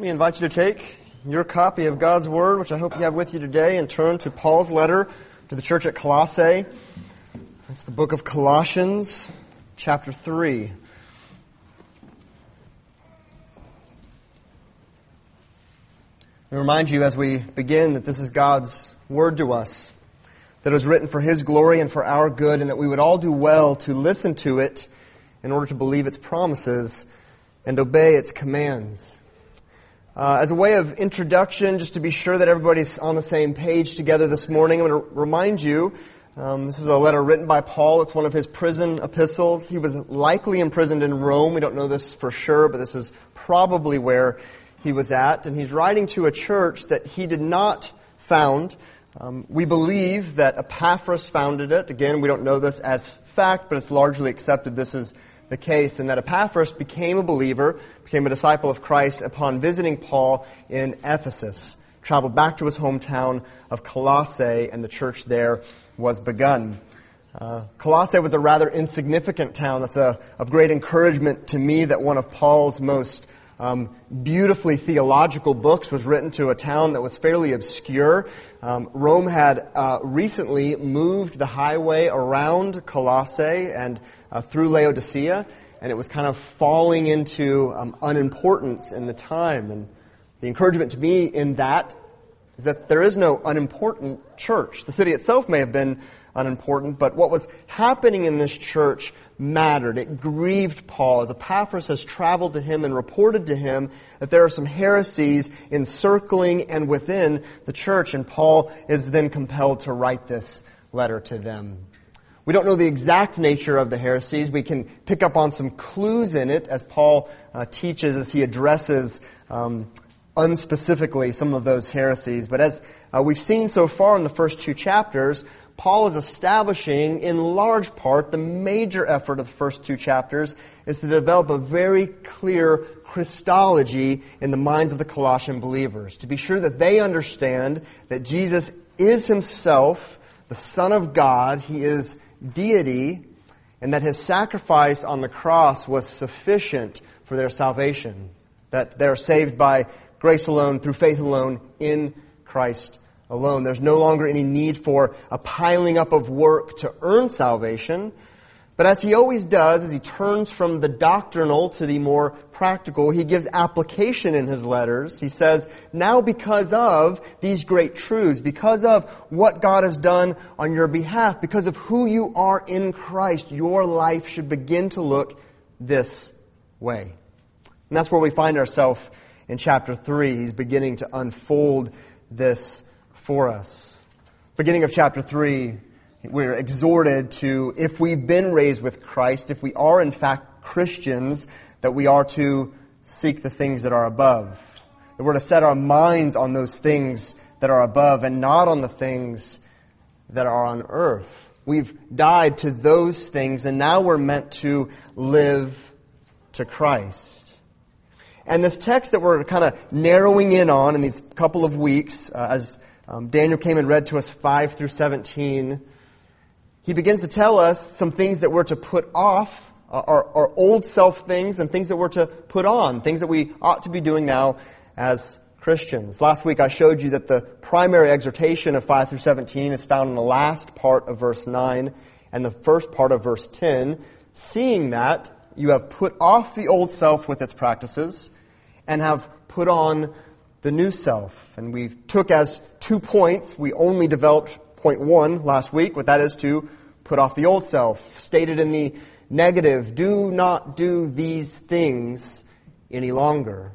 me invite you to take your copy of God's Word, which I hope you have with you today, and turn to Paul's letter to the church at Colossae. It's the book of Colossians, chapter 3. I remind you as we begin that this is God's Word to us, that it was written for His glory and for our good, and that we would all do well to listen to it in order to believe its promises and obey its commands. As a way of introduction, just to be sure that everybody's on the same page together this morning, I'm going to remind you, this is a letter written by Paul. It's one of his prison epistles. He was likely imprisoned in Rome. We don't know this for sure, but this is probably where he was at. And he's writing to a church that he did not found. We believe that Epaphras founded it. Again, we don't know this as fact, but it's largely accepted this is the case, and that Epaphras became a believer, became a disciple of Christ upon visiting Paul in Ephesus, traveled back to his hometown of Colossae, and the church there was begun. Colossae was a rather insignificant town. That's of great encouragement to me that one of Paul's most beautifully theological books was written to a town that was fairly obscure. Rome had recently moved the highway around Colossae and through Laodicea, and it was kind of falling into unimportance in the time. And the encouragement to me in that is that there is no unimportant church. The city itself may have been unimportant, but what was happening in this church mattered. It grieved Paul as Epaphras has traveled to him and reported to him that there are some heresies encircling and within the church, and Paul is then compelled to write this letter to them. We don't know the exact nature of the heresies. We can pick up on some clues in it as Paul teaches, as he addresses unspecifically some of those heresies. But as we've seen so far in the first two chapters, Paul is establishing, in large part, the major effort of the first two chapters is to develop a very clear Christology in the minds of the Colossian believers, to be sure that they understand that Jesus is Himself the Son of God, He is deity, and that His sacrifice on the cross was sufficient for their salvation, that they are saved by grace alone, through faith alone, in Christ alone. There's no longer any need for a piling up of work to earn salvation. But as he always does, as he turns from the doctrinal to the more practical, he gives application in his letters. He says, now because of these great truths, because of what God has done on your behalf, because of who you are in Christ, your life should begin to look this way. And that's where we find ourselves in chapter 3. He's beginning to unfold this for us. Beginning of chapter 3, we're exhorted to, if we've been raised with Christ, if we are in fact Christians, that we are to seek the things that are above. That we're to set our minds on those things that are above and not on the things that are on earth. We've died to those things, and now we're meant to live to Christ. And this text that we're kind of narrowing in on in these couple of weeks, as Daniel came and read to us 5 through 17, he begins to tell us some things that we're to put off, our old self things, and things that we're to put on, things that we ought to be doing now as Christians. Last week I showed you that the primary exhortation of 5 through 17 is found in the last part of verse 9 and the first part of verse 10. Seeing that, you have put off the old self with its practices and have put on the new self. And we took as 2 points. We only developed point 1 last week, but that is to put off the old self. Stated in the negative, do not do these things any longer.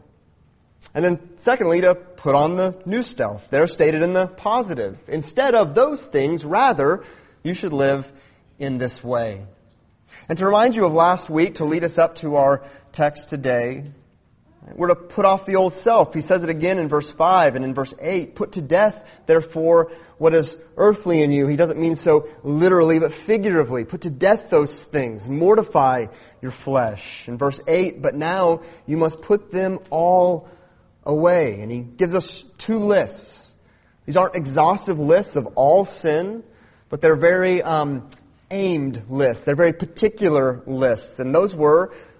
And then secondly, to put on the new self. They're stated in the positive. Instead of those things, rather, you should live in this way. And to remind you of last week, to lead us up to our text today, we're to put off the old self. He says it again in verse 5 and in verse 8. Put to death, therefore, what is earthly in you. He doesn't mean so literally, but figuratively. Put to death those things. Mortify your flesh. In verse 8, but now you must put them all away. And he gives us 2 lists. These aren't exhaustive lists of all sin, but they're very aimed lists. They're very particular lists. And those were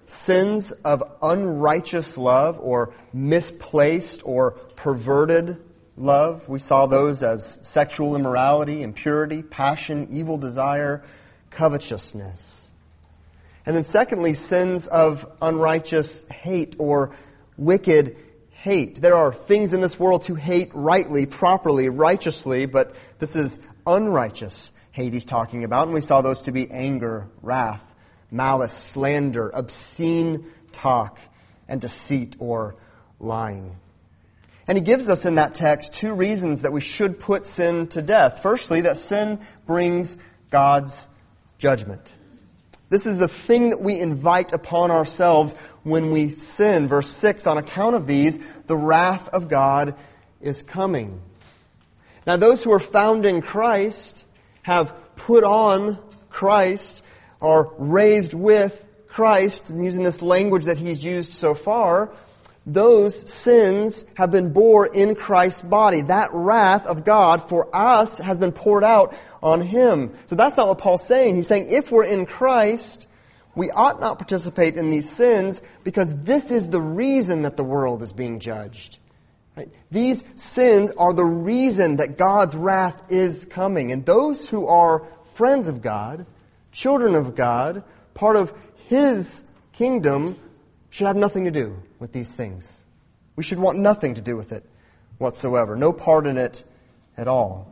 sins of unrighteous love or misplaced or perverted love. We saw those as sexual immorality, impurity, passion, evil desire, covetousness. And then secondly, sins of unrighteous hate or wicked hate. There are things in this world to hate rightly, properly, righteously, but this is unrighteous hate he's talking about. And we saw those to be anger, wrath, malice, slander, obscene talk, and deceit or lying. And he gives us in that text two reasons that we should put sin to death. Firstly, that sin brings God's judgment. This is the thing that we invite upon ourselves when we sin. Verse 6, on account of these, the wrath of God is coming. Now, those who are found in Christ have put on Christ, are raised with Christ, and using this language that he's used so far, those sins have been bore in Christ's body. That wrath of God for us has been poured out on him. So that's not what Paul's saying. He's saying if we're in Christ, we ought not participate in these sins because this is the reason that the world is being judged. Right? These sins are the reason that God's wrath is coming. And those who are friends of God, children of God, part of his kingdom, should have nothing to do with these things. We should want nothing to do with it whatsoever. No part in it at all.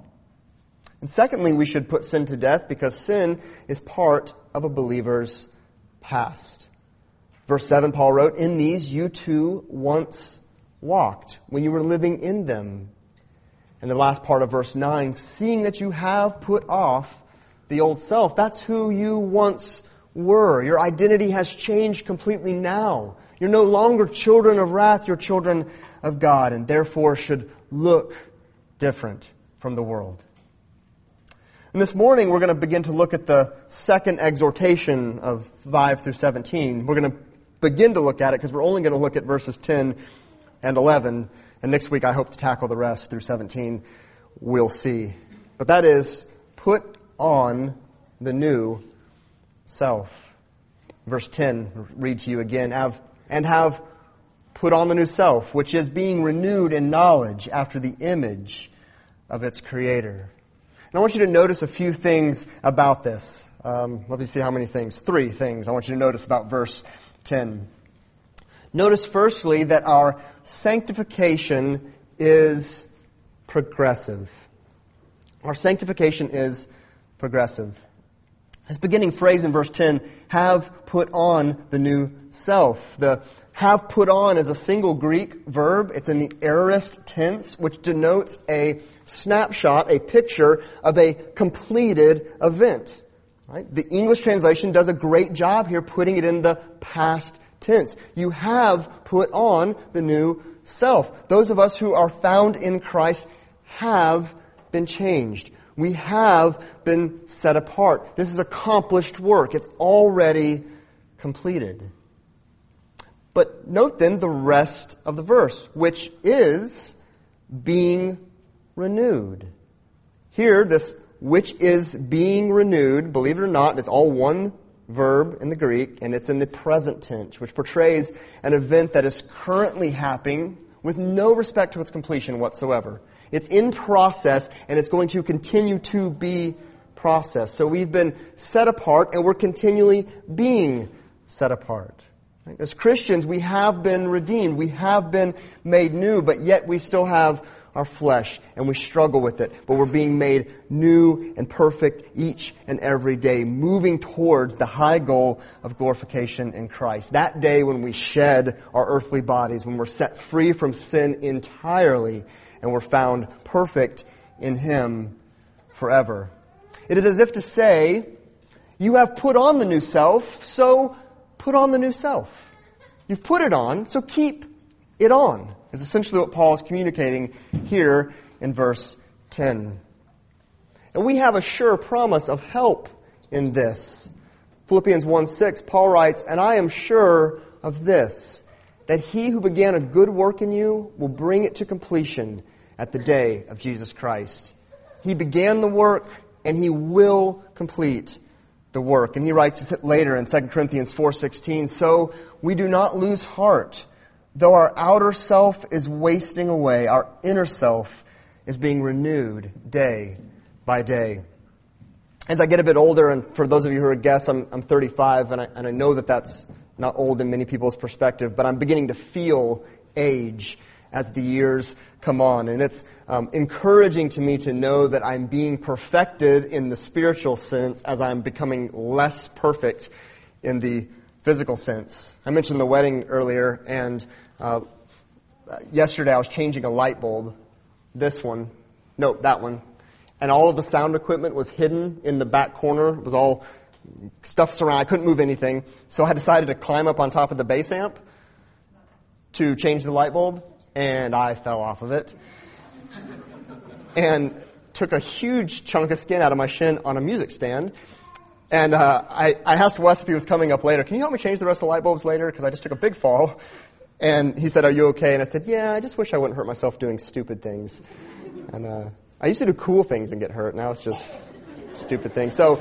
And secondly, we should put sin to death because sin is part of a believer's past. Verse 7, Paul wrote, "In these you too once walked when you were living in them." And the last part of verse 9, "Seeing that you have put off the old self." That's who you once were. Your identity has changed completely now. You're no longer children of wrath, you're children of God, and therefore should look different from the world. And this morning we're going to begin to look at the second exhortation of 5 through 17. We're going to begin to look at it because we're only going to look at verses 10 and 11. And next week I hope to tackle the rest through 17. We'll see. But that is, put on the new self. Verse 10, read to you again. Have put on the new self, which is being renewed in knowledge after the image of its Creator. And I want you to notice a few things about this. Let me see how many things. 3 things I want you to notice about verse 10. Notice firstly that our sanctification is progressive. Our sanctification is progressive. This beginning phrase in verse 10, have put on the new self. The have put on is a single Greek verb. It's in the aorist tense, which denotes a snapshot, a picture of a completed event. Right? The English translation does a great job here putting it in the past tense. You have put on the new self. Those of us who are found in Christ have been changed. We have been set apart. This is accomplished work. It's already completed. But note then the rest of the verse, which is being renewed. Here, this which is being renewed, believe it or not, is all one verb in the Greek, and it's in the present tense, which portrays an event that is currently happening with no respect to its completion whatsoever. It's in process, and it's going to continue to be processed. So we've been set apart, and we're continually being set apart. As Christians, we have been redeemed. We have been made new, but yet we still have our flesh, and we struggle with it. But we're being made new and perfect each and every day, moving towards the high goal of glorification in Christ. That day when we shed our earthly bodies, when we're set free from sin entirely, and we're found perfect in Him forever. It is as if to say, you have put on the new self, so put on the new self. You've put it on, so keep it on, is essentially what Paul is communicating here in verse 10. And we have a sure promise of help in this. Philippians 1:6, Paul writes, "And I am sure of this, that he who began a good work in you will bring it to completion at the day of Jesus Christ." He began the work, and He will complete the work. And he writes later in 2 Corinthians 4:16, "So we do not lose heart. Though our outer self is wasting away, our inner self is being renewed day by day." As I get a bit older, and for those of you who are guests, I'm 35, and I know that that's not old in many people's perspective, but I'm beginning to feel age as the years come on. And it's encouraging to me to know that I'm being perfected in the spiritual sense as I'm becoming less perfect in the physical sense. I mentioned the wedding earlier, and yesterday I was changing a light bulb. That one. And all of the sound equipment was hidden in the back corner. It was all stuffed around. I couldn't move anything. So I decided to climb up on top of the bass amp to change the light bulb, and I fell off of it. And took a huge chunk of skin out of my shin on a music stand. And I asked Wes if he was coming up later, "Can you help me change the rest of the light bulbs later? Because I just took a big fall." And he said, "Are you okay?" And I said, "Yeah, I just wish I wouldn't hurt myself doing stupid things." And I used to do cool things and get hurt. Now it's just stupid things. So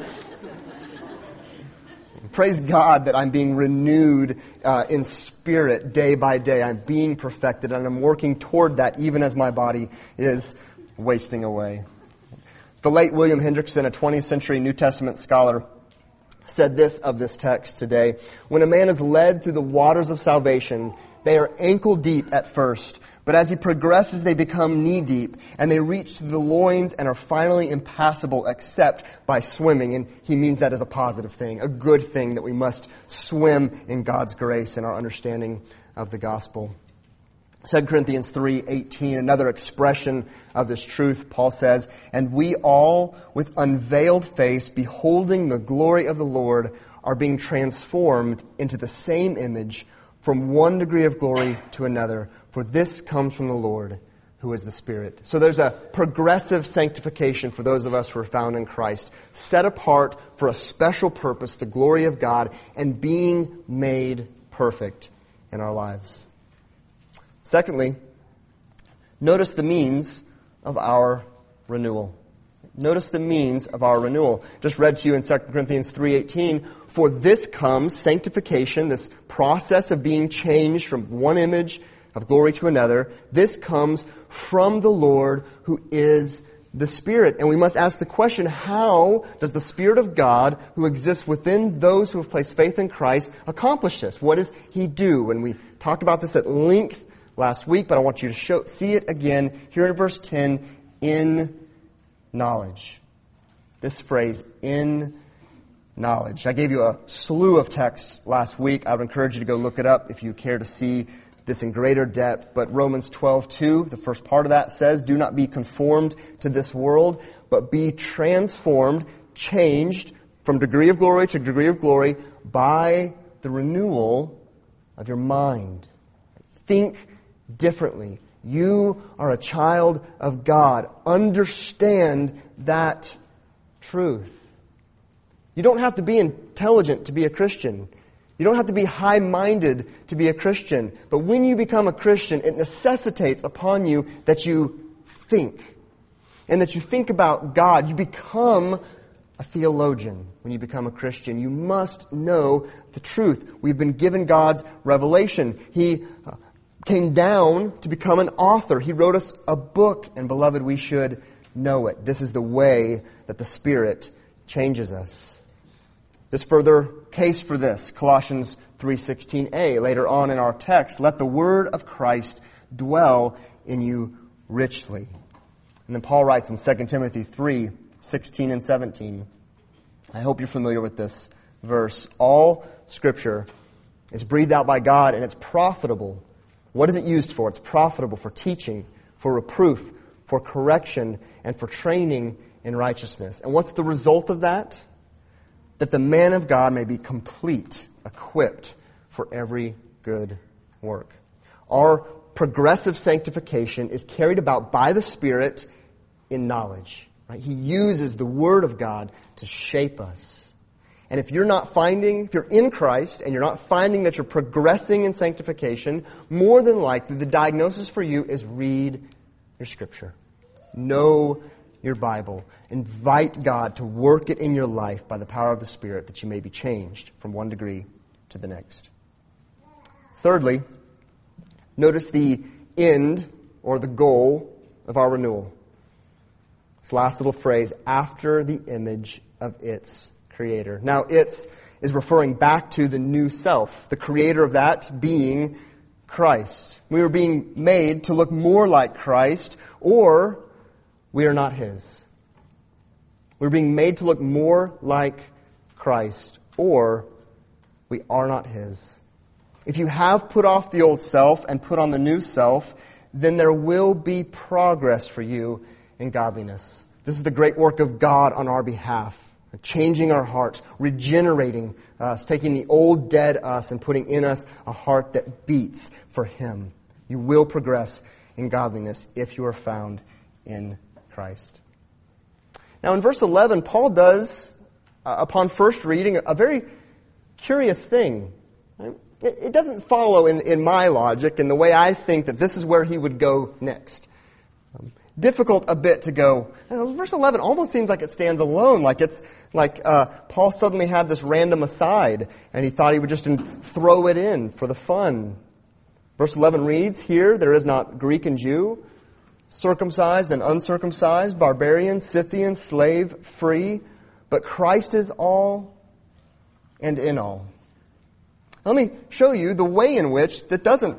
praise God that I'm being renewed in spirit day by day. I'm being perfected, and I'm working toward that even as my body is wasting away. The late William Hendrickson, a 20th century New Testament scholar, said this of this text today: "When a man is led through the waters of salvation, they are ankle deep at first, but as he progresses, they become knee deep, and they reach to the loins and are finally impassable except by swimming." And he means that as a positive thing, a good thing, that we must swim in God's grace and our understanding of the gospel. 2 Corinthians 3:18, another expression of this truth, Paul says, "And we all, with unveiled face, beholding the glory of the Lord, are being transformed into the same image from one degree of glory to another. For this comes from the Lord, who is the Spirit." So there's a progressive sanctification for those of us who are found in Christ, set apart for a special purpose, the glory of God, and being made perfect in our lives. Secondly, notice the means of our renewal. Notice the means of our renewal. Just read to you in 2 Corinthians 3:18, "For this comes," sanctification, this process of being changed from one image of glory to another, "this comes from the Lord, who is the Spirit." And we must ask the question, how does the Spirit of God, who exists within those who have placed faith in Christ, accomplish this? What does He do? And we talked about this at length last week, but I want you to see it again here in verse 10, "in knowledge." This phrase, "in knowledge." I gave you a slew of texts last week. I would encourage you to go look it up if you care to see this in greater depth. But Romans 12:2, the first part of that says, "Do not be conformed to this world, but be transformed," changed from degree of glory to degree of glory, "by the renewal of your mind." Think differently. You are a child of God. Understand that truth. You don't have to be intelligent to be a Christian. You don't have to be high-minded to be a Christian. But when you become a Christian, it necessitates upon you that you think. And that you think about God. You become a theologian when you become a Christian. You must know the truth. We've been given God's revelation. He came down to become an author. He wrote us a book, and beloved, we should know it. This is the way that the Spirit changes us. There's further case for this. Colossians 3:16a, later on in our text, "Let the word of Christ dwell in you richly." And then Paul writes in 2 Timothy 3:16 and 17. I hope you're familiar with this verse. "All Scripture is breathed out by God, and it's profitable." What is it used for? It's profitable for teaching, for reproof, for correction, and for training in righteousness. And what's the result of that? That the man of God may be complete, equipped for every good work. Our progressive sanctification is carried about by the Spirit in knowledge. Right? He uses the Word of God to shape us. And if you're in Christ and you're not finding that you're progressing in sanctification, more than likely the diagnosis for you is read your Scripture. Know your Bible. Invite God to work it in your life by the power of the Spirit that you may be changed from one degree to the next. Thirdly, notice the end or the goal of our renewal. This last little phrase, after the image of its creator. Now, its is referring back to the new self, the creator of that being Christ. We are being made to look more like Christ, or we are not His. We're being made to look more like Christ, or we are not His. If you have put off the old self and put on the new self, then there will be progress for you in godliness. This is the great work of God on our behalf, changing our hearts, regenerating us, taking the old dead us and putting in us a heart that beats for Him. You will progress in godliness if you are found in Christ. Now in verse 11, Paul does, upon first reading, a very curious thing. It doesn't follow in my logic and the way I think that this is where he would go next. Difficult a bit to go. Verse 11 almost seems like it stands alone, like it's like Paul suddenly had this random aside and he thought he would just throw it in for the fun. Verse 11 reads, "Here there is not Greek and Jew, circumcised and uncircumcised, barbarian, Scythian, slave, free, but Christ is all and in all." Let me show you the way in which that doesn't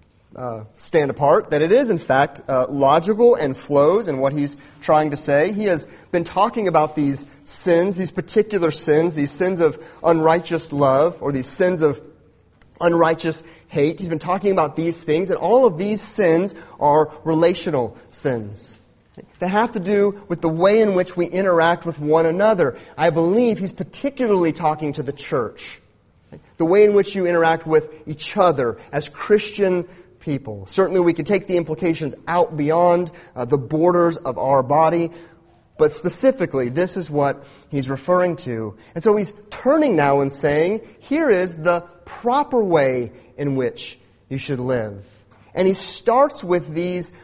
stand apart, that it is in fact logical and flows in what he's trying to say. He has been talking about these sins, these particular sins, these sins of unrighteous love, or these sins of unrighteous hate. He's been talking about these things, and all of these sins are relational sins. They have to do with the way in which we interact with one another. I believe he's particularly talking to the church. The way in which you interact with each other as Christian people. Certainly we can take the implications out beyond the borders of our body, but specifically this is what he's referring to. And so he's turning now and saying, here is the proper way in which you should live. And he starts with these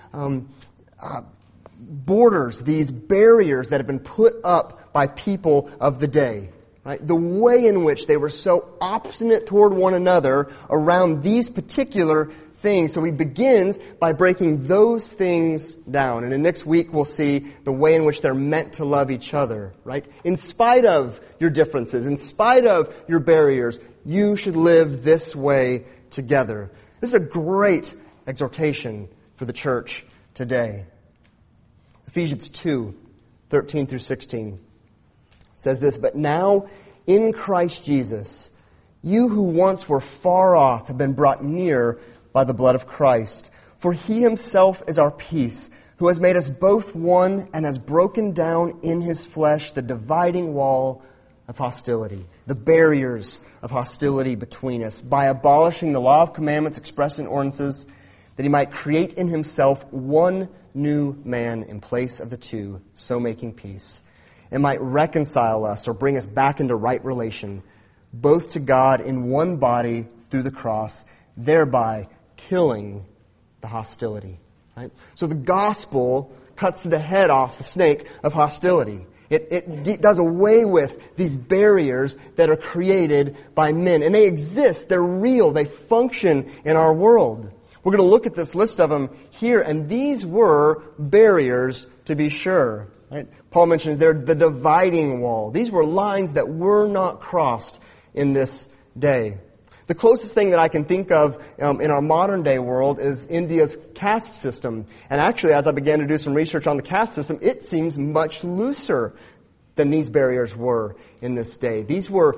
borders, these barriers that have been put up by people of the day. Right? The way in which they were so obstinate toward one another around these particular things. So he begins by breaking those things down. And in next week we'll see the way in which they're meant to love each other. Right? In spite of your differences, in spite of your barriers, you should live this way together. This is a great exhortation for the church today. Ephesians 2:13 through 16. Says this, "But now in Christ Jesus, you who once were far off have been brought near by the blood of Christ. For He Himself is our peace, who has made us both one and has broken down in His flesh the dividing wall of hostility, the barriers of hostility between us, by abolishing the law of commandments expressed in ordinances, that He might create in Himself one new man in place of the two, so making peace, and might reconcile us or bring us back into right relation, both to God in one body through the cross, thereby killing the hostility." Right? So the gospel cuts the head off the snake of hostility. It does away with these barriers that are created by men. And they exist, they're real, they function in our world. We're going to look at this list of them here, and these were barriers to be sure. Right? Paul mentions they're the dividing wall. These were lines that were not crossed in this day. The closest thing that I can think of in our modern day world is India's caste system. And actually, as I began to do some research on the caste system, it seems much looser than these barriers were in this day. These were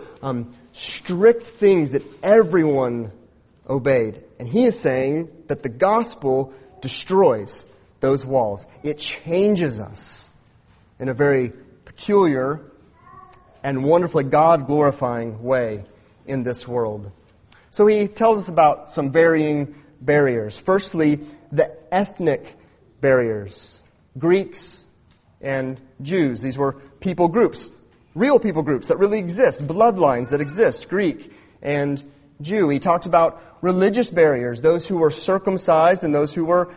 strict things that everyone obeyed. And he is saying that the gospel destroys those walls. It changes us in a very peculiar and wonderfully God-glorifying way in this world. So he tells us about some varying barriers. Firstly, the ethnic barriers. Greeks and Jews. These were people groups, real people groups that really exist, bloodlines that exist, Greek and Jew. He talks about religious barriers, those who were circumcised and those who were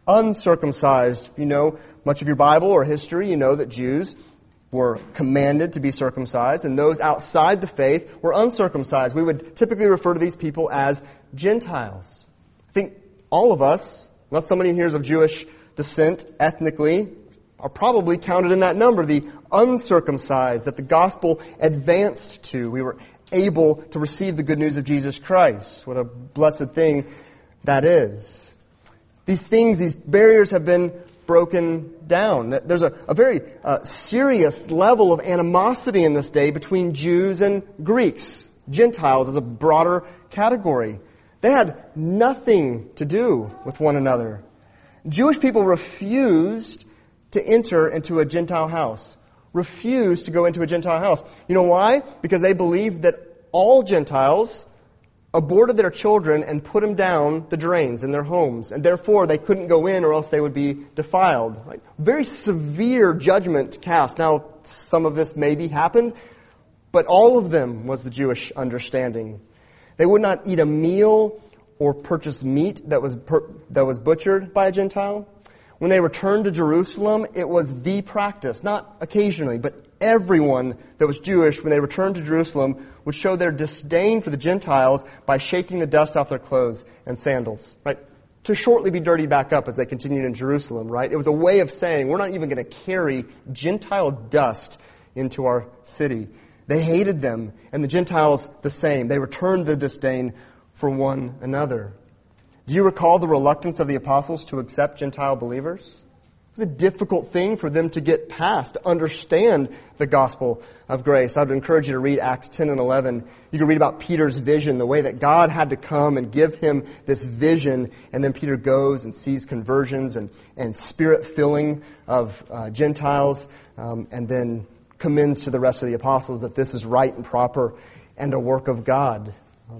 uncircumcised. If you know much of your Bible or history, you know that Jews were commanded to be circumcised, and those outside the faith were uncircumcised. We would typically refer to these people as Gentiles. I think all of us, unless somebody here is of Jewish descent ethnically, are probably counted in that number, the uncircumcised, that the gospel advanced to. We were able to receive the good news of Jesus Christ. What a blessed thing that is. These things, these barriers have been broken down. There's a very serious level of animosity in this day between Jews and Greeks. Gentiles is a broader category. They had nothing to do with one another. Jewish people refused to enter into a Gentile house. Refused to go into a Gentile house. You know why? Because they believed that all Gentiles aborted their children and put them down the drains in their homes. And therefore, they couldn't go in or else they would be defiled. Right? Very severe judgment cast. Now, some of this maybe happened, but all of them was the Jewish understanding. They would not eat a meal or purchase meat that was butchered by a Gentile. When they returned to Jerusalem, it was the practice, not occasionally, but everyone that was Jewish, when they returned to Jerusalem, would show their disdain for the Gentiles by shaking the dust off their clothes and sandals, right? To shortly be dirtied back up as they continued in Jerusalem, right? It was a way of saying, we're not even going to carry Gentile dust into our city. They hated them, and the Gentiles the same. They returned the disdain for one another. Do you recall the reluctance of the apostles to accept Gentile believers? It was a difficult thing for them to get past, to understand the gospel of grace. I would encourage you to read Acts 10 and 11. You can read about Peter's vision, the way that God had to come and give him this vision, and then Peter goes and sees conversions and spirit-filling of Gentiles, and then commends to the rest of the apostles that this is right and proper and a work of God.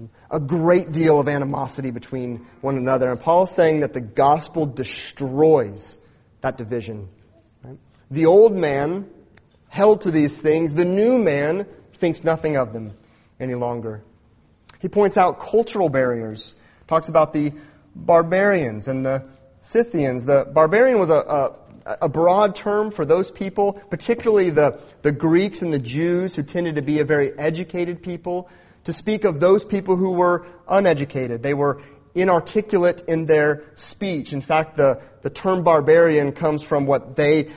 A great deal of animosity between one another. And Paul is saying that the gospel destroys that division. Right? The old man held to these things. The new man thinks nothing of them any longer. He points out cultural barriers. Talks about the barbarians and the Scythians. The barbarian was a broad term for those people, particularly the Greeks and the Jews, who tended to be a very educated people, to speak of those people who were uneducated. They were inarticulate in their speech. In fact, the term barbarian comes from what they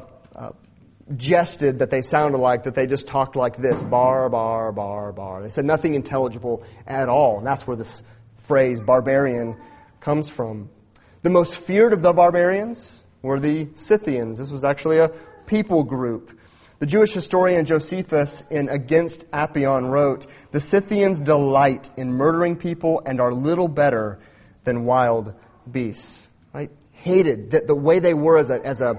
jested that they sounded like, that they just talked like this, bar, bar, bar, bar. They said nothing intelligible at all. And that's where this phrase barbarian comes from. The most feared of the barbarians were the Scythians. This was actually a people group. The Jewish historian Josephus in Against Apion wrote, "The Scythians delight in murdering people and are little better than wild beasts." Right? Hated. That the way they were as a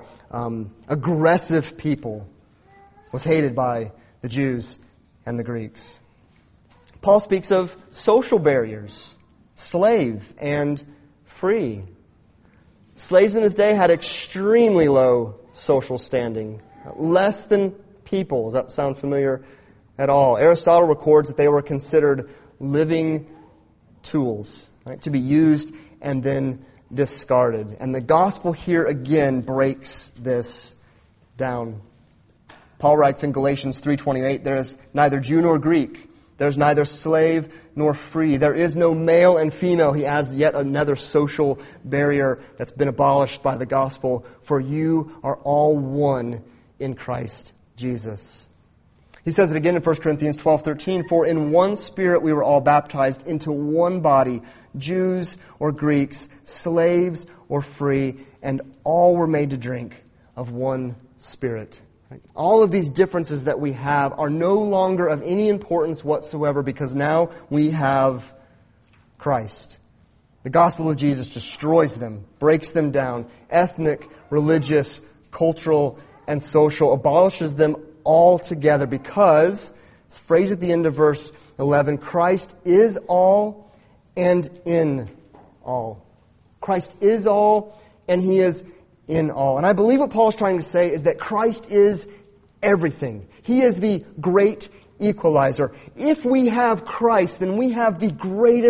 aggressive people was hated by the Jews and the Greeks. Paul speaks of social barriers, slave and free. Slaves in this day had extremely low social standing. Less than people. Does that sound familiar at all? Aristotle records that they were considered living tools, right, to be used and then discarded. And the gospel here again breaks this down. Paul writes in Galatians 3:28, "There is neither Jew nor Greek. There is neither slave nor free. There is no male and female." He adds yet another social barrier that's been abolished by the gospel. "For you are all one in Christ Jesus." He says it again in 1 Corinthians 12:13, "For in one Spirit we were all baptized into one body, Jews or Greeks, slaves or free, and all were made to drink of one Spirit." Right? All of these differences that we have are no longer of any importance whatsoever, because now we have Christ. The gospel of Jesus destroys them, breaks them down, ethnic, religious, cultural, and social, abolishes them altogether, because, it's phrased at the end of verse 11, Christ is all and in all. Christ is all and He is in all. And I believe what Paul is trying to say is that Christ is everything. He is the great equalizer. If we have Christ, then we have the greatest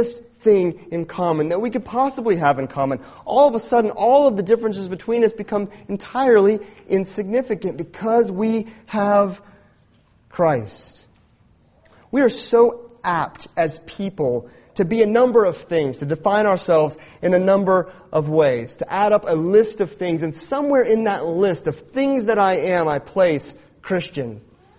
thing in common that we could possibly have in common. All of a sudden, all of the differences between us become entirely insignificant because we have Christ. We are so apt as people to be a number of things, to define ourselves in a number of ways, to add up a list of things, and somewhere in that list of things that I am, I place Christian.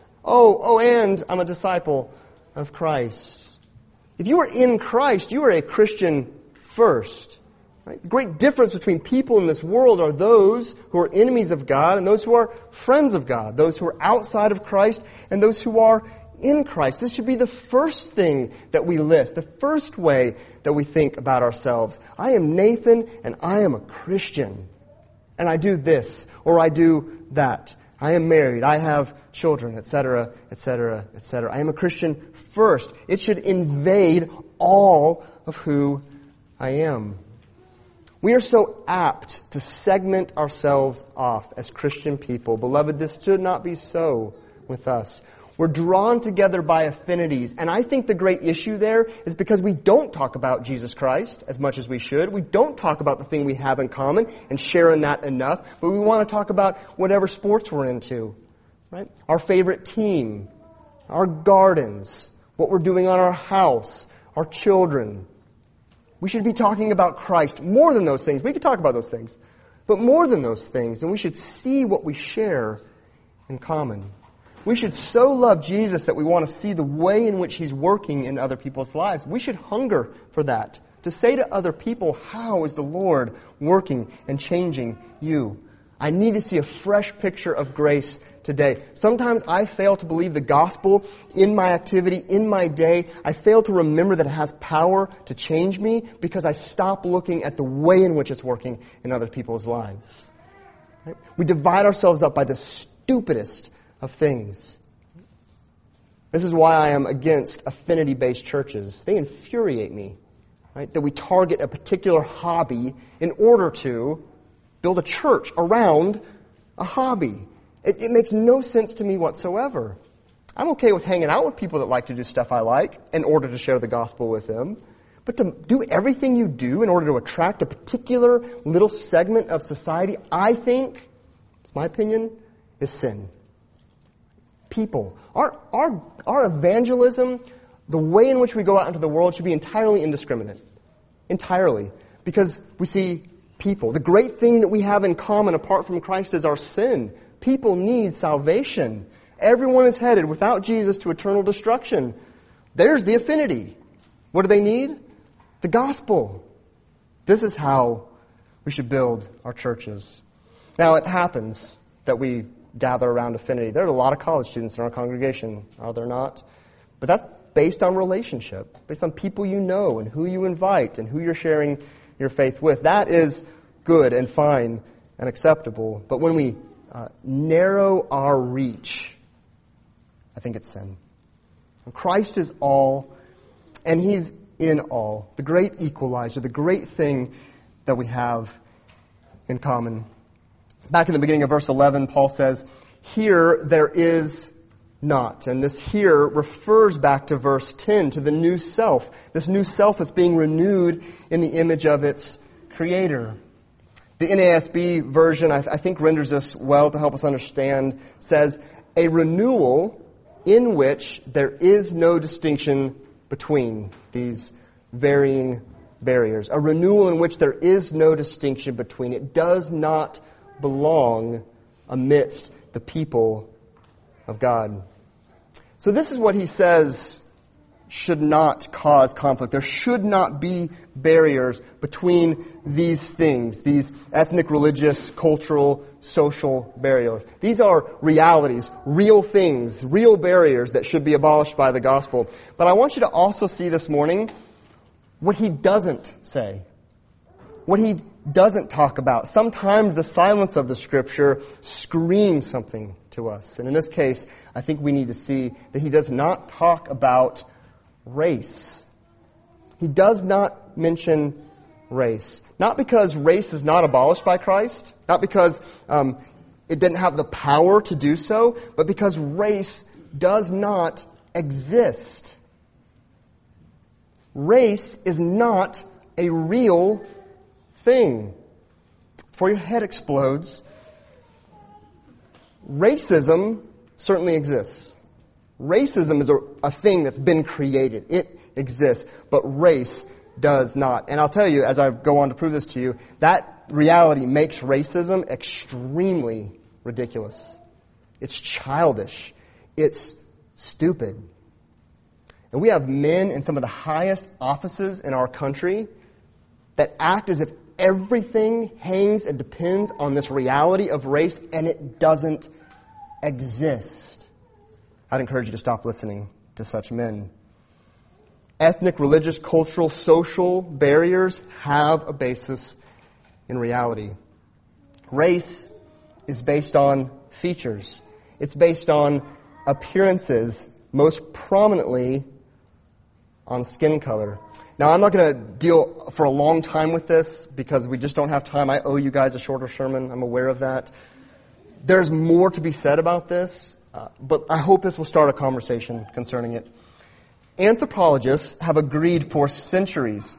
And I'm a disciple of Christ. If you are in Christ, you are a Christian first. Right? The great difference between people in this world are those who are enemies of God and those who are friends of God, those who are outside of Christ and those who are in Christ. This should be the first thing that we list, the first way that we think about ourselves. I am Nathan and I am a Christian. And I do this or I do that. I am married, I have children, etc., etc., etc. I am a Christian first. It should invade all of who I am. We are so apt to segment ourselves off as Christian people. Beloved, this should not be so with us. We're drawn together by affinities. And I think the great issue there is because we don't talk about Jesus Christ as much as we should. We don't talk about the thing we have in common and share in that enough. But we want to talk about whatever sports we're into. Right? Our favorite team, our gardens, what we're doing on our house, our children. We should be talking about Christ more than those things. We could talk about those things. But more than those things. And we should see what we share in common. We should so love Jesus that we want to see the way in which He's working in other people's lives. We should hunger for that. To say to other people, how is the Lord working and changing you? I need to see a fresh picture of grace today. Sometimes I fail to believe the gospel in my activity, in my day. I fail to remember that it has power to change me because I stop looking at the way in which it's working in other people's lives. Right? We divide ourselves up by the stupidest of things. This is why I am against affinity-based churches. They infuriate me, right? That we target a particular hobby in order to build a church around a hobby. It makes no sense to me whatsoever. I'm okay with hanging out with people that like to do stuff I like in order to share the gospel with them. But to do everything you do in order to attract a particular little segment of society, I think, it's my opinion, is sin. People. Our evangelism, the way in which we go out into the world should be entirely indiscriminate. Entirely. Because we see people. The great thing that we have in common apart from Christ is our sin. People need salvation. Everyone is headed without Jesus to eternal destruction. There's the affinity. What do they need? The gospel. This is how we should build our churches. Now it happens that we gather around affinity. There are a lot of college students in our congregation, are there not? But that's based on relationship, based on people you know and who you invite and who you're sharing your faith with. That is good and fine and acceptable. But when we narrow our reach, I think it's sin. Christ is all, and He's in all. The great equalizer, the great thing that we have in common. Back in the beginning of verse 11, Paul says, "Here there is not." And this "here" refers back to verse 10, to the new self. This new self that's being renewed in the image of its Creator. The NASB version, I think, renders this well to help us understand, says, "A renewal in which there is no distinction between these varying barriers." A renewal in which there is no distinction between. It does not belong amidst the people of God. So this is what he says should not cause conflict. There should not be barriers between these things, these ethnic, religious, cultural, social barriers. These are realities, real things, real barriers that should be abolished by the gospel. But I want you to also see this morning what he doesn't say. What he doesn't talk about. Sometimes the silence of the Scripture screams something to us. And in this case, I think we need to see that he does not talk about race. He does not mention race. Not because race is not abolished by Christ, not because it didn't have the power to do so, but because race does not exist. Race is not a real thing. Before your head explodes, racism certainly exists. Racism is a thing that's been created. It exists, but race does not. And I'll tell you, as I go on to prove this to you, that reality makes racism extremely ridiculous. It's childish. It's stupid. And we have men in some of the highest offices in our country that act as if everything hangs and depends on this reality of race, and it doesn't exist. I'd encourage you to stop listening to such men. Ethnic, religious, cultural, social barriers have a basis in reality. Race is based on features. It's based on appearances, most prominently on skin color. Now, I'm not going to deal for a long time with this because we just don't have time. I owe you guys a shorter sermon. I'm aware of that. There's more to be said about this, but I hope this will start a conversation concerning it. Anthropologists have agreed for centuries,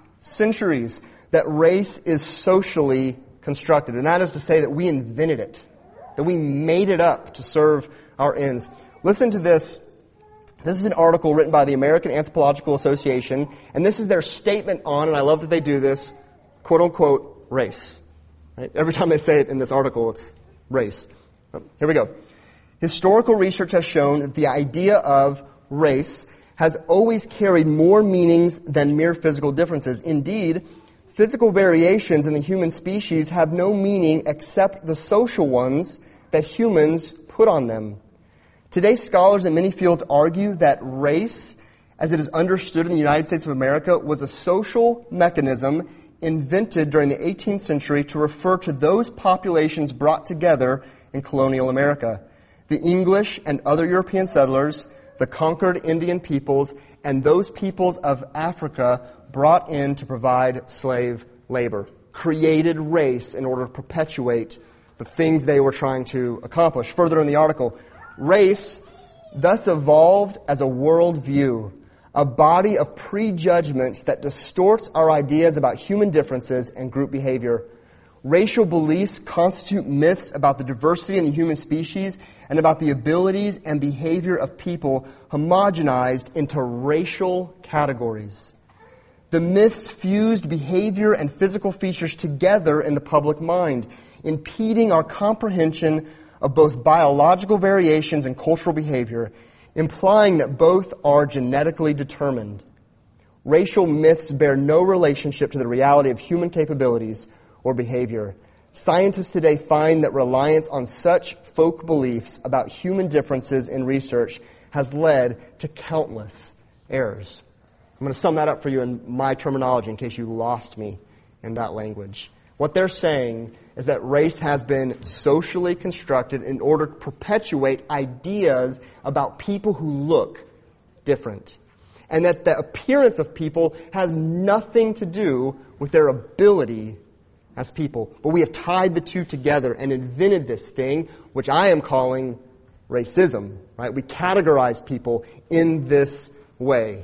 that race is socially constructed. And that is to say that we invented it, that we made it up to serve our ends. Listen to this. This is an article written by the American Anthropological Association, and this is their statement on, and I love that they do this, quote unquote, race. Right? Every time they say it in this article, it's race. Here we go. Historical research has shown that the idea of race has always carried more meanings than mere physical differences. Indeed, physical variations in the human species have no meaning except the social ones that humans put on them. Today, scholars in many fields argue that race, as it is understood in the United States of America, was a social mechanism invented during the 18th century to refer to those populations brought together in colonial America. The English and other European settlers, the conquered Indian peoples, and those peoples of Africa brought in to provide slave labor, created race in order to perpetuate the things they were trying to accomplish. Further in the article, race thus evolved as a worldview, a body of prejudgments that distorts our ideas about human differences and group behavior. Racial beliefs constitute myths about the diversity in the human species and about the abilities and behavior of people homogenized into racial categories. The myths fused behavior and physical features together in the public mind, impeding our comprehension of both biological variations and cultural behavior, implying that both are genetically determined. Racial myths bear no relationship to the reality of human capabilities or behavior. Scientists today find that reliance on such folk beliefs about human differences in research has led to countless errors. I'm going to sum that up for you in my terminology in case you lost me in that language. What they're saying is that race has been socially constructed in order to perpetuate ideas about people who look different. And that the appearance of people has nothing to do with their ability as people. But we have tied the two together and invented this thing, which I am calling racism. Right? We categorize people in this way.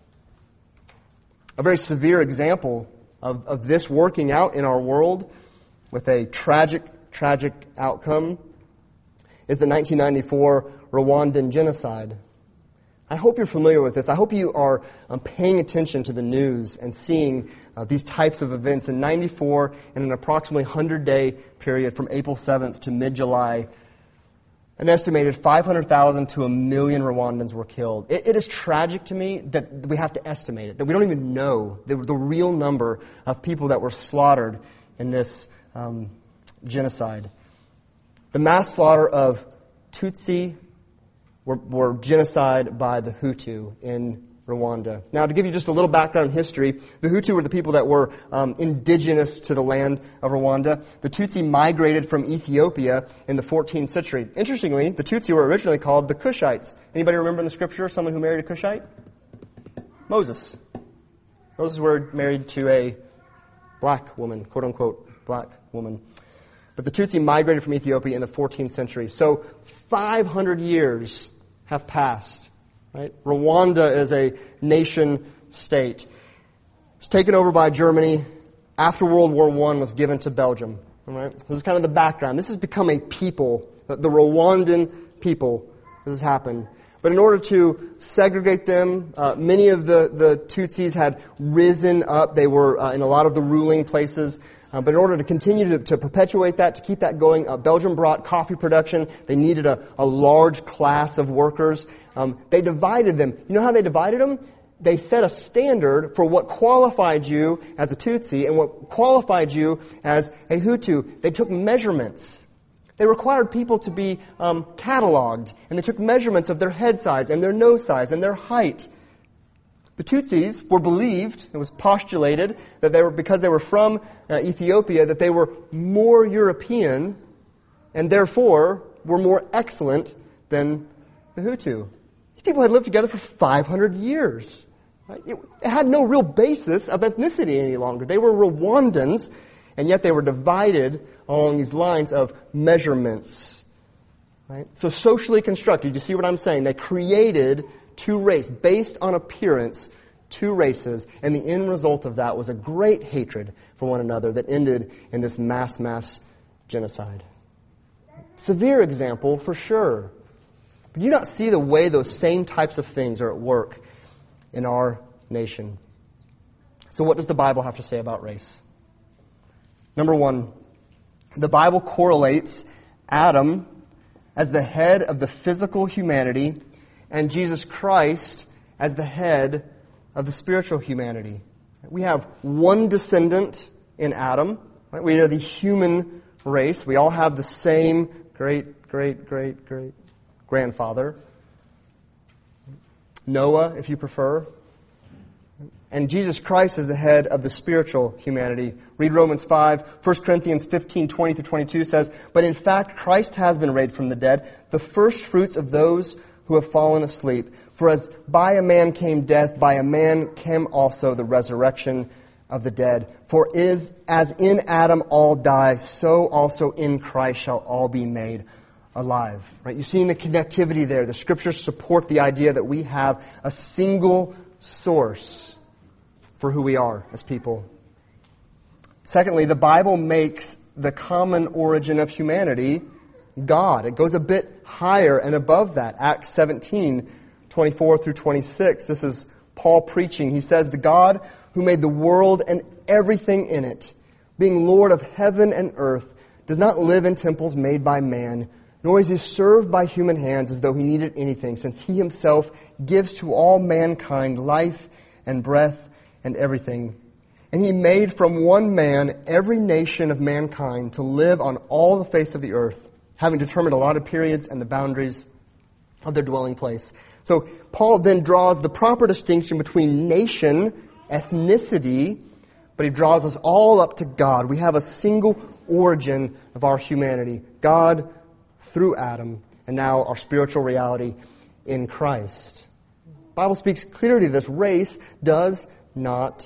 A very severe example of this working out in our world with a tragic outcome is the 1994 Rwandan genocide. I hope you're familiar with this. I hope you are paying attention to the news and seeing these types of events. In 94, in an approximately 100-day period from April 7th to mid-July, an estimated 500,000 to 1 million Rwandans were killed. It is tragic to me that we have to estimate it, that we don't even know the real number of people that were slaughtered in this genocide. The mass slaughter of Tutsi were genocide by the Hutu in Rwanda. Now, to give you just a little background history, the Hutu were the people that were indigenous to the land of Rwanda. The Tutsi migrated from Ethiopia in the 14th century. Interestingly, the Tutsi were originally called the Cushites. Anybody remember in the scripture someone who married a Cushite? Moses. Moses was married to a black woman, quote-unquote black woman. But the Tutsi migrated from Ethiopia in the 14th century. So 500 years have passed. Right? Rwanda is a nation state. was taken over by Germany after World War I was given to Belgium. All right? This is kind of the background. This has become a people, the Rwandan people. This has happened. But in order to segregate them, many of the Tutsis had risen up. They were in a lot of the ruling places. But in order to continue to perpetuate that, to keep that going, Belgium brought coffee production. They needed a large class of workers. They divided them. You know how they divided them? They set a standard for what qualified you as a Tutsi and what qualified you as a Hutu. They took measurements. They required people to be cataloged, and they took measurements of their head size and their nose size and their height. The Tutsis were believed, it was postulated, that they were, because they were from Ethiopia, that they were more European and therefore were more excellent than the Hutu. These people had lived together for 500 years. Right? It had no real basis of ethnicity any longer. They were Rwandans, and yet they were divided along these lines of measurements. Right? So socially constructed, you see what I'm saying? They created two races, based on appearance, two races, and the end result of that was a great hatred for one another that ended in this mass genocide. Severe example, for sure. But do you not see the way those same types of things are at work in our nation? So what does the Bible have to say about race? Number one, the Bible correlates Adam as the head of the physical humanity and Jesus Christ as the head of the spiritual humanity. We have one descendant in Adam. Right? We are the human race. We all have the same great-great-great-great-grandfather. Noah, if you prefer. And Jesus Christ is the head of the spiritual humanity. Read Romans 5. 1 Corinthians 15, 20 through 22 says, "But in fact, Christ has been raised from the dead, the first fruits of those who have fallen asleep. For as by a man came death, by a man came also the resurrection of the dead. For as in Adam all die, so also in Christ shall all be made alive." Right? You're seeing the connectivity there. The Scriptures support the idea that we have a single source for who we are as people. Secondly, the Bible makes the common origin of humanity God. It goes a bit higher and above that. Acts 17, 24 through 26. This is Paul preaching. He says, "The God who made the world and everything in it, being Lord of heaven and earth, does not live in temples made by man, nor is he served by human hands as though he needed anything, since he himself gives to all mankind life and breath and everything. And he made from one man every nation of mankind to live on all the face of the earth, having determined allotted periods and the boundaries of their dwelling place." So Paul then draws the proper distinction between nation, ethnicity, but he draws us all up to God. We have a single origin of our humanity. God through Adam, and now our spiritual reality in Christ. The Bible speaks clearly this. Race does not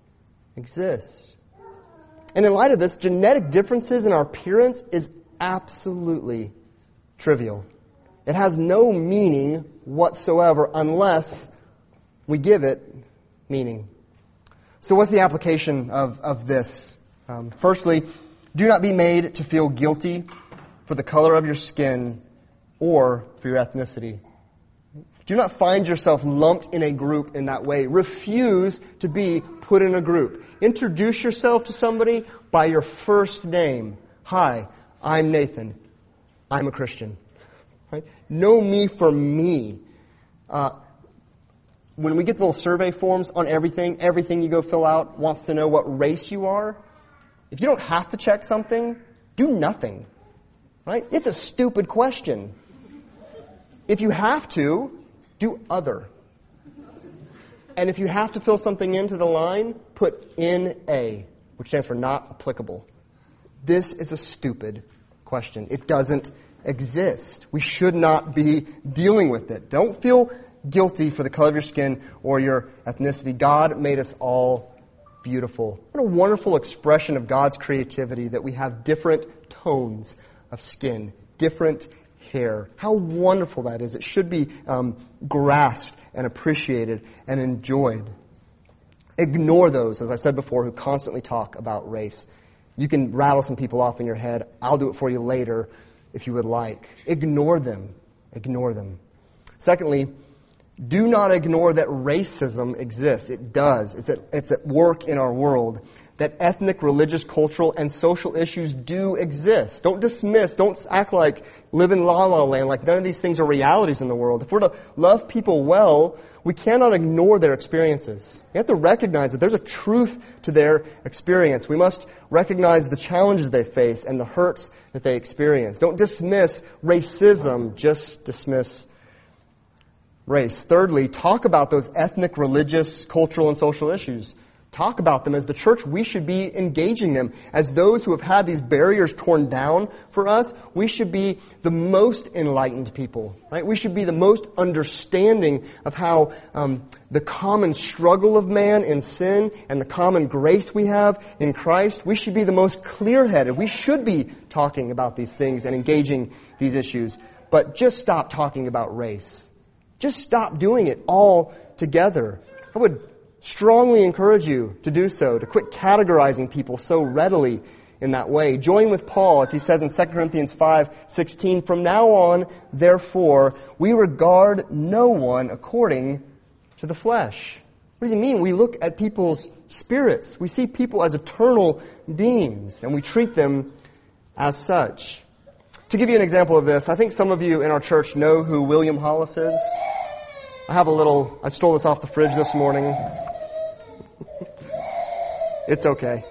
exist. And in light of this, genetic differences in our appearance is absolutely trivial. It has no meaning whatsoever unless we give it meaning. So what's the application of this? Firstly, do not be made to feel guilty for the color of your skin or for your ethnicity. Do not find yourself lumped in a group in that way. Refuse to be put in a group. Introduce yourself to somebody by your first name. "Hi, I'm Nathan. I'm a Christian." Right? Know me for me. When we get the little survey forms on everything you go fill out wants to know what race you are. If you don't have to check something, do nothing. Right? It's a stupid question. If you have to, do other. And if you have to fill something into the line, put NA, which stands for not applicable. This is a stupid question. It doesn't exist. We should not be dealing with it. Don't feel guilty for the color of your skin or your ethnicity. God made us all beautiful. What a wonderful expression of God's creativity that we have different tones of skin, different hair. How wonderful that is. It should be grasped and appreciated and enjoyed. Ignore those, as I said before, who constantly talk about race. You can rattle some people off in your head. I'll do it for you later if you would like. Ignore them. Ignore them. Secondly, do not ignore that racism exists. It does. It's at work in our world. That ethnic, religious, cultural, and social issues do exist. Don't dismiss, don't act like live in la-la land, like none of these things are realities in the world. If we're to love people well, we cannot ignore their experiences. We have to recognize that there's a truth to their experience. We must recognize the challenges they face and the hurts that they experience. Don't dismiss racism, just dismiss race. Thirdly, talk about those ethnic, religious, cultural, and social issues. Talk about them. As the church, we should be engaging them. As those who have had these barriers torn down for us, we should be the most enlightened people, right? We should be the most understanding of how the common struggle of man in sin and the common grace we have in Christ. We should be the most clear-headed. We should be talking about these things and engaging these issues. But just stop talking about race. Just stop doing it all together. I would strongly encourage you to do so, to quit categorizing people so readily in that way. Join with Paul as he says in 2 Corinthians 5:16, "From now on, therefore, we regard no one according to the flesh." What does he mean? We look at people's spirits. We see people as eternal beings, and we treat them as such. To give you an example of this, I think some of you in our church know who William Hollis is. I stole this off the fridge this morning. It's okay.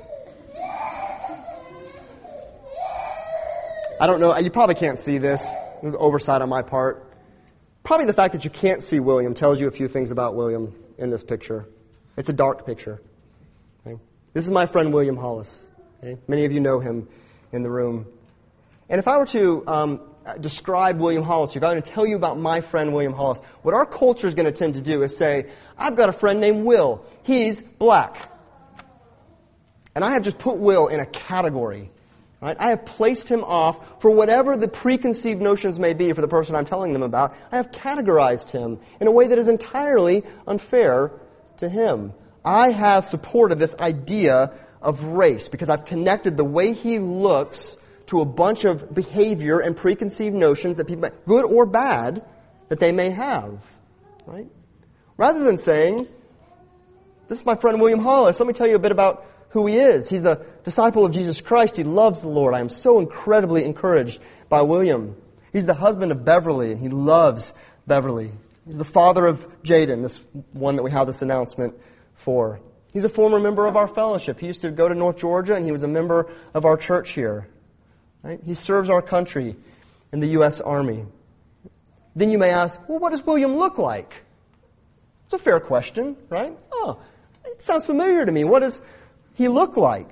I don't know, you probably can't see this. Oversight on my part. Probably the fact that you can't see William tells you a few things about William in this picture. It's a dark picture. Okay? This is my friend William Hollis. Okay? Many of you know him in the room. And if I were to describe William Hollis, if I were to tell you about my friend William Hollis, what our culture is going to tend to do is say, I've got a friend named Will. He's black. And I have just put Will in a category. Right? I have placed him off for whatever the preconceived notions may be for the person I'm telling them about. I have categorized him in a way that is entirely unfair to him. I have supported this idea of race because I've connected the way he looks to a bunch of behavior and preconceived notions that people, good or bad, that they may have. Right? Rather than saying, this is my friend William Hollis, let me tell you a bit about who he is. He's a disciple of Jesus Christ. He loves the Lord. I am so incredibly encouraged by William. He's the husband of Beverly, and he loves Beverly. He's the father of Jaden, this one that we have this announcement for. He's a former member of our fellowship. He used to go to North Georgia, and he was a member of our church here. Right? He serves our country in the U.S. Army. Then you may ask, well, what does William look like? It's a fair question, right? Oh, it sounds familiar to me. What does he look like?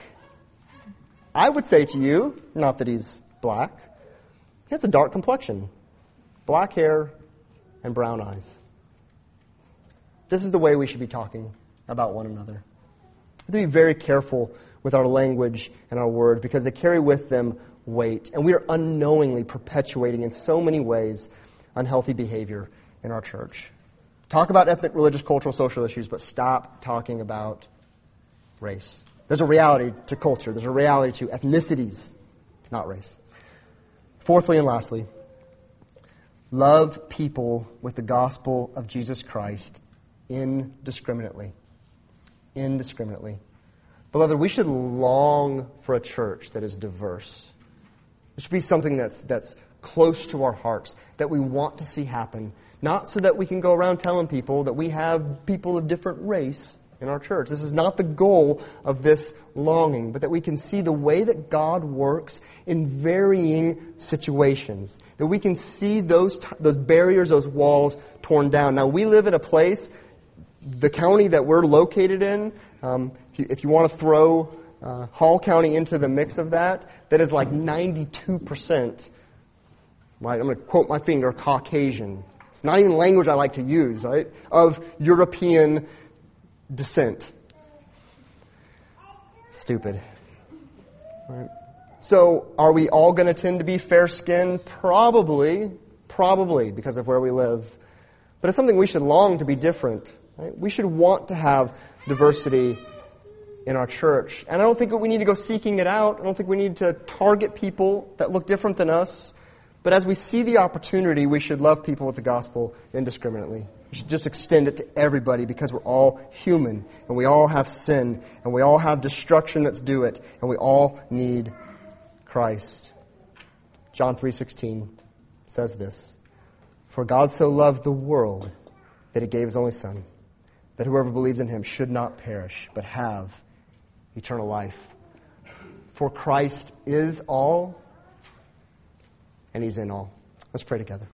I would say to you, not that he's black, he has a dark complexion, black hair, and brown eyes. This is the way we should be talking about one another. We have to be very careful with our language and our words because they carry with them weight. And we are unknowingly perpetuating in so many ways unhealthy behavior in our church. Talk about ethnic, religious, cultural, social issues, but stop talking about race. There's a reality to culture. There's a reality to ethnicities, not race. Fourthly and lastly, love people with the gospel of Jesus Christ indiscriminately. Indiscriminately. Beloved, we should long for a church that is diverse. It should be something that's close to our hearts, that we want to see happen. Not so that we can go around telling people that we have people of different race in our church. This is not the goal of this longing, but that we can see the way that God works in varying situations. That we can see those barriers, those walls torn down. Now, we live in a place, the county that we're located in, if you want to throw Hall County into the mix of that is like 92%, right? I'm going to quote my finger, Caucasian. It's not even language I like to use, right? Of European descent. Stupid. Right? So, are we all going to tend to be fair-skinned? Probably, because of where we live. But it's something we should long to be different. Right? We should want to have diversity in our church. And I don't think that we need to go seeking it out. I don't think we need to target people that look different than us. But as we see the opportunity, we should love people with the gospel indiscriminately. We should just extend it to everybody because we're all human and we all have sin and we all have destruction that's due it and we all need Christ. John 3:16 says this, "For God so loved the world that He gave His only Son, that whoever believes in Him should not perish but have eternal life." For Christ is all and He's in all. Let's pray together.